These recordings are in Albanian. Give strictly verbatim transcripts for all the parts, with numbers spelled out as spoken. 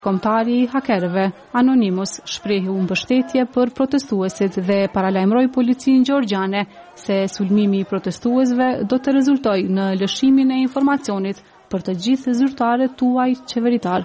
Kombëtari i hakerëve Anonymous shprehi mbështetje për protestuesit dhe paralajmëroi policinë gjeorgjiane se sulmimi i protestuesve do të rezultojë në lëshimin e informacionit për të gjithë zyrtarët tuaj qeveritar.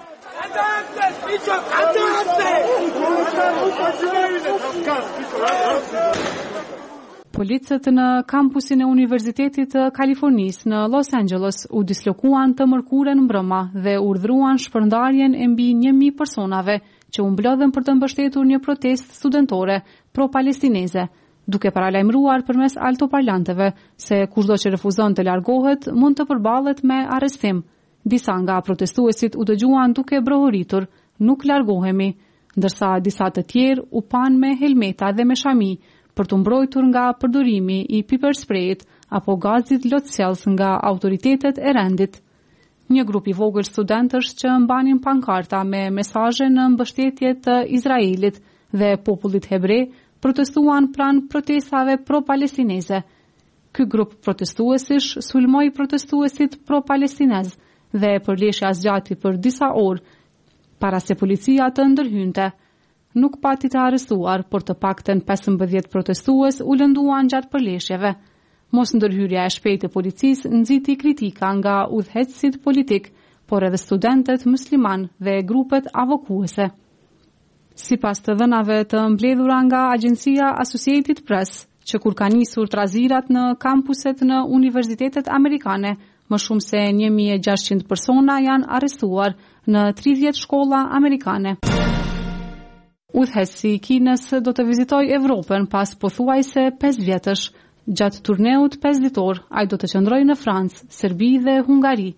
Policët në kampusin e Universitetit të Kalifornisë në Los Angeles u dislokuan të mërkurën mbrëma dhe urdhëruan shpërndarjen e mbi një mijë personave që u mblodhen për të mbështetur një protestë studentore pro-palestineze, duke paralajmëruar përmes altoparlanteve se kushdo që refuzon të largohet mund të përballet me arrestim. Disa nga protestuesit u dëgjuan duke brohoritur, nuk largohemi, ndërsa disa të tjerë u pan me helmeta dhe me shami për të mbrojtur nga përdorimi i piper sprayit apo gazit lotësjellës nga autoritetet e rendit. Një grup i vogël studentësh që mbanin pankarta me mesazhe në mbështetje të Izraelit dhe popullit hebre protestuan pranë protestave pro-palestineze. Ky grup protestuesish sulmoi protestuesit pro-palestinez dhe përleshja zgjati për disa orë para se policia të ndërhynte. Nuk pati të arrestuar, por të paktën pesëmbëdhjetë protestues u lënduan gjatë përleshjeve. Mos ndërhyrja e shpejtë e policisë nxiti kritika nga udhëheqësit politik, por edhe studentët musliman dhe grupet avokuese. Sipas të dhënave të mbledhura nga agjencia Associated Press, që kur ka nisur trazirat në kampuset në universitetet amerikane, më shumë se një mijë e gjashtëqind persona janë arrestuar në tridhjetë shkolla amerikane. Udhëheqësi i Kinës do të vizitojë Evropën pas pothuajse pesë vjetësh. Gjatë turneut pesë ditor, ai do të qëndrojë në Francë, Serbi dhe Hungari.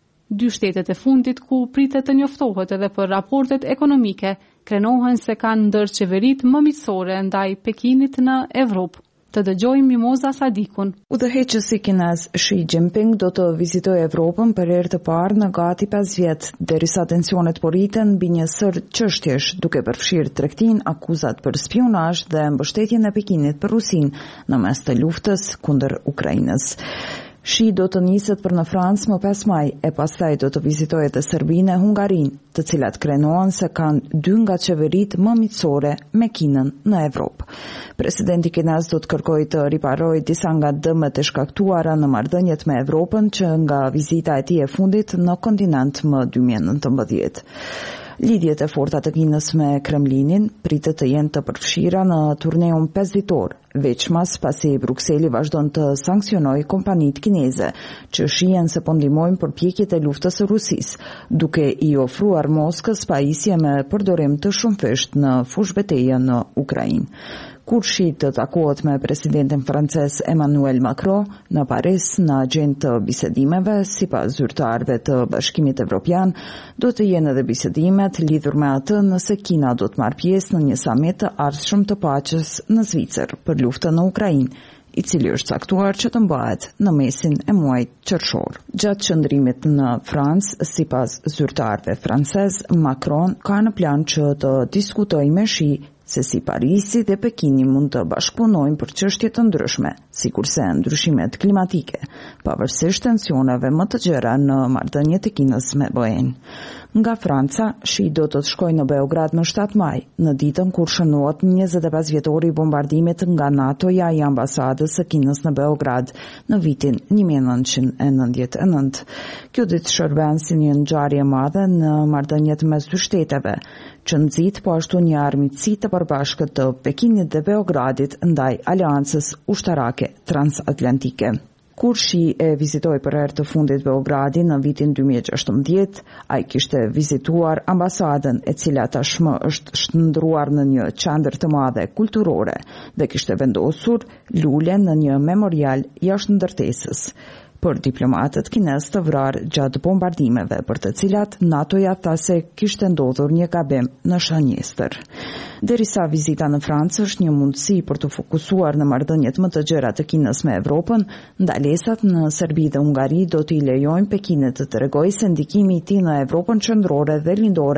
Dy shtetet e fundit ku pritet të njoftohet edhe për raportet ekonomike, krenohen se kanë ndër qeveritë më miqësore ndaj Pekinit në Evropë. Të dëgjojmë Mimoza Sadikun. Udhëheqësi kinez Xi Jinping do të vizitojë Evropën për herë të parë në gati pesë vjet, derisa tensionet po rriten mbi një sër çështjesh, duke përfshirë tregtinë, akuzat për spionazh dhe mbështetjen e Pekinit për Rusinë në mes të luftës kundër Ukrainës. Shi do të niset për në Francë më pesë maj, e pastaj do të vizitojë të Serbinë e Hungarinë, të cilat krenohen se kanë dy nga qeveritë më miqësore me Kinën në Evropë. Presidenti kinez do të kërkojë të riparojë disa nga dëmet e shkaktuara në marrëdhëniet me Evropën që nga vizita e tij e fundit në kontinent më dy mijë e nëntëmbëdhjetë. Lidhjet e forta të Kinës me Kremlinin pritet të jenë të përfshira në turneun pesë ditor, veçmas pasi Brukseli vazhdon të sanksionojë kompanitë kineze që shihen se po ndihmojnë përpjekjet e luftës së Rusisë, duke i ofruar Moskës pajisje me përdorim të shumëfisht në fushë betejë në Ukrainë. Kur Shi të takohet me presidentin francez Emmanuel Macron në Paris në agjendë të bisedimeve, sipas zyrtarëve të Bashkimit Evropian, do të jenë edhe bisedimet lidhur me atë nëse Kina do të marrë pjesë në një samit të ardhshëm të paqes në Zvicër për luftën në Ukrainë, i cili është caktuar që të mbahet në mesin e muajit qershor. Gjatë qëndrimit në Francë, sipas zyrtarëve francez, Macron ka në plan që të diskutojë me Shi se si Parisi dhe Pekini mund të bashkëpunojnë për çështje të ndryshme, sikurse ndryshimet klimatike, pavarësisht tensioneve më të gjera në marrëdhëniet e Kinës me B E-n. Nga Franca, Shi do të shkojë në Beograd në shtatë maj, në ditën kur shënohet njëzet e pesë vjetori i bombardimit nga NATO-ja i ambasadës së Kinës në Beograd në vitin një mijë e nëntëqind e nëntëdhjetë e nëntë. Kjo ditë shërben si një ngjarje e madhe në marrëdhëniet mes dy shteteve, që nxit po ashtu një armiqësi të përbashkët të Pekinit dhe Beogradit ndaj aleancës ushtarake transatlantike. Kur Shi e vizitoi për herë të fundit Beogradin në vitin dy mijë e gjashtëmbëdhjetë, ai kishte vizituar ambasadën, e cila tashmë është shndruar në një qendër të madhe kulturore dhe kishte vendosur lule në një memorial jashtë ndërtesës për diplomatët kinez të vrarë gjatë bombardimeve, për të cilat NATO-ja tha se kishte ndodhur një gabim në Shanjestër. Derisa vizita në Francë është një mundësi për të fokusuar në marrëdhëniet më të gjera të Kinës me Evropën, ndalesat në Serbi dhe Hungari do t'i lejojnë Pekinit të tregojë se ndikimi i tij në Evropën qendrore dhe lindore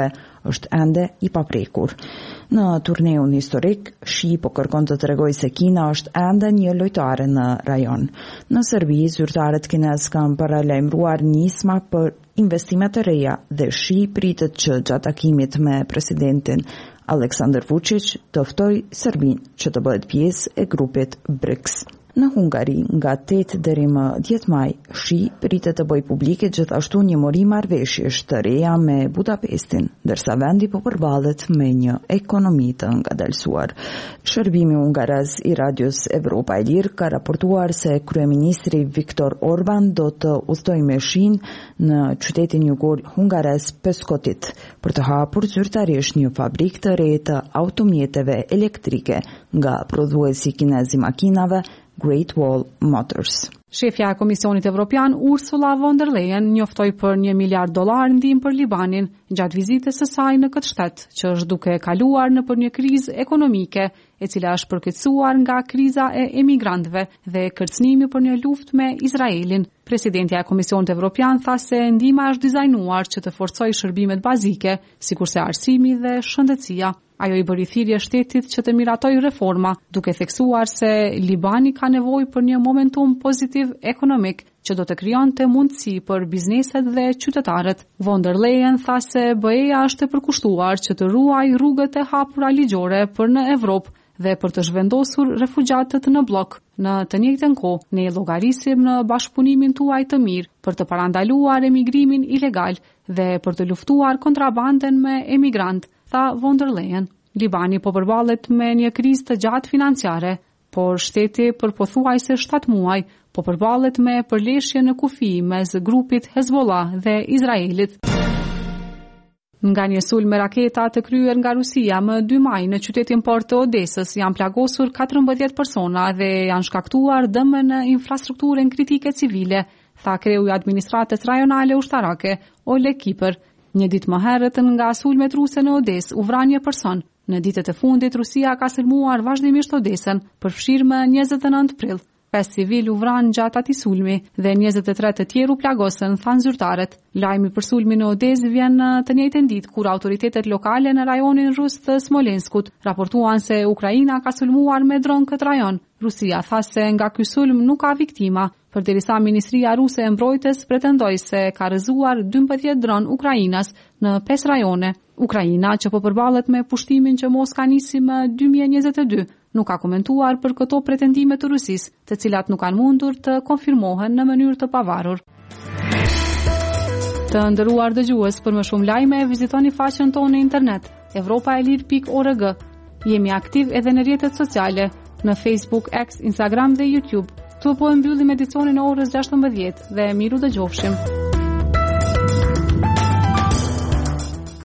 është ende i paprekur. Në turneun historik, Shi po kërkon të tregojë se Kina është ende një lojtare në rajon. Në Serbi, zyrtarët kinez kanë paralajmëruar nisma për investime të reja dhe Shi pritet që gjatë takimit me presidentin Aleksandar Vučić të ftoj Serbinë që të bëhet pjesë e grupit BRICS. Në Hungari, nga tetë deri më dhjetë maj, Shi pritet të bëjë publike gjithashtu një mori marrëveshjesh të reja me Budapestin, ndërsa vendi po përballet me një ekonomi të ngadalësuar. Shërbimi hungaraz i radios Evropa e Lirë ka raportuar se kryeministri Viktor Orban do të udhtojë me Shin në qytetin jugor hungarez Peskoti për të hapur zyrtarisht një fabrikë të re të automjeteve elektrike nga prodhuesi kinez i makinave Great Wall Motors. Shefja e Komisionit Evropian Ursula von der Leyen njoftoi për një miliard dollar ndihmë për Libanin gjatë vizitës së saj në këtë shtet, që është duke kaluar në për një krizë ekonomike, e cila është përkeqësuar nga kriza e emigrantëve dhe kërcënimi për një luftë me Izraelin. Presidentja e Komisionit Evropian tha se ndihma është dizajnuar që të forcojë shërbimet bazike, sikurse arsimi dhe shëndetësia. Ajo i bëri thirrje shtetit që të miratojë reforma, duke theksuar se Libani ka nevojë për një momentum pozitiv ekonomik që do të krijonte mundësi për bizneset dhe qytetarët. Von der Leyen tha se B E-ja është e përkushtuar që të ruajë rrugët e hapura ligjore për në Evropë dhe për të zhvendosur refugjatët në blok. Në të njëjtën kohë, ne llogarisim në bashkëpunimin tuaj të mirë për të parandaluar emigrimin ilegal dhe për të luftuar kontrabandën me emigrant, tha von der Leyen. Libani po përballet me një krizë të gjatë financiare, por shteti për pothuajse shtatë muaj po përballet me përleshje në kufi mes grupit Hezbollah dhe Izraelit. Nga një sulm me raketa të kryer nga Rusia më dy maj në qytetin port të Odesës janë plagosur katërmbëdhjetë persona dhe janë shkaktuar dëme në infrastrukturën kritike civile, tha kreu i administratës rajonale ushtarake, Oleg Kiper. Një ditë më herët nga sulmet ruse në Odesë u vran një person. Në ditët e fundit Rusia ka sulmuar vazhdimisht Odesën, përfshirë më njëzet e nëntë prill. Pesë civil u vran gjatë atij sulmi dhe njëzet e tre të tjerë u plagosën, thanë zyrtarët. Lajmi për sulmin në Odesë vjen në të njëjtën ditë kur autoritetet lokale në rajonin rus të Smolenskut raportuan se Ukraina ka sulmuar me dron këtë rajon. Rusia tha se nga ky sulm nuk ka viktima, përderisa Ministria Ruse e Mbrojtjes pretendoi se ka rrëzuar dymbëdhjetë dron Ukrainas në pesë rajone. Ukraina, që po përballet me pushtimin që Moska nisi më dy mijë e njëzet e dy, nuk ka komentuar për këto pretendime të Rusisë, të cilat nuk kanë mundur të konfirmohen në mënyrë të pavarur. Të nderuar dëgjues, për më shumë lajme vizitoni faqen tonë në internet evropa e lir pikë org. Jemi aktiv edhe në rrjetet sociale, në Facebook, X, Instagram dhe YouTube. Tu po e mbyllim edicionin e orës gjashtëmbëdhjetë dhe miru dëgjofshim.